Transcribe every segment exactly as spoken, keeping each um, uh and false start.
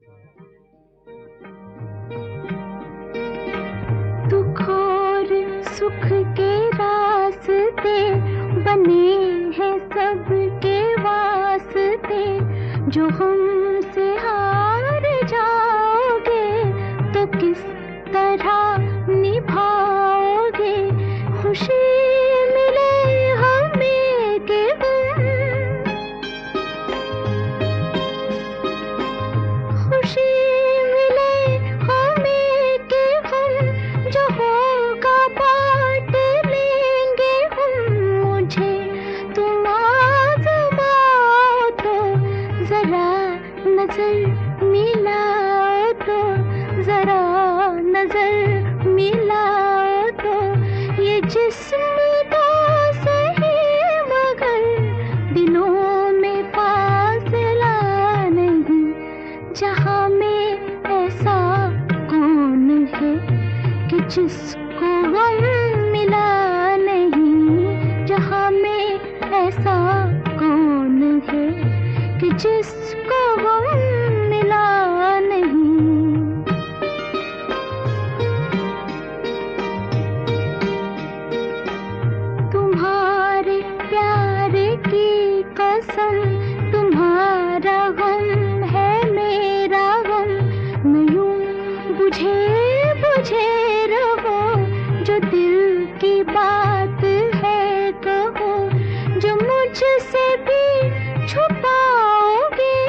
दुख और सुख के रास्ते बने हैं सबके वास्ते, जो हमसे हार जाओगे तो किस तरह निभाओगे। खुशी मिले हमें कि गम, खुशी मिले हमें कि गम, जो होगा बांट लेंगे हम। मुझे तुम आज़माओ तो जरा नजर मिलाओ तो, जरा नजर मिलाओ तो। ये जिस्म तो सही मगर दिलों में फासला नहीं, जहाँ में ऐसा कौन है कि जिसको गम मिला नहीं, जहाँ में ऐसा कौन है कि जिसको गम मिला नहीं। तुम्हारे प्यार की कसम, तुम्हारा गम है मेरा गम। मैं यूं बुझे बुझे रहो, जो दिल की बात है कहो, जो मुझसे भी छुपाओगे,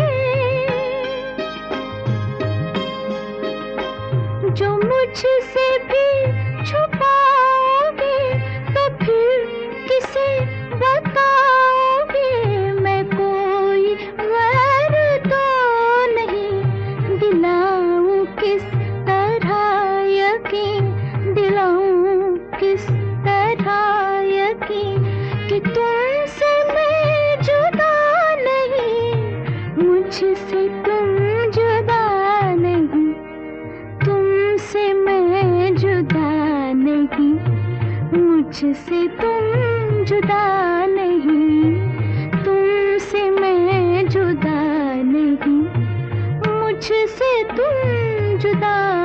जो मुझसे भी छुपाओगे, तो फिर किसे बताओगे। मैं कोई गैर तो नहीं, दिलाऊं किस तरह यकीन, दिलाऊं किस तरह यकीन कि तुमसे मैं जुदा नहीं, मुझसे तुम जुदा नहीं, तुमसे मैं जुदा नहीं, मुझसे तुम जुदा नहीं, तुमसे मैं जुदा नहीं, मुझसे तुम जुदा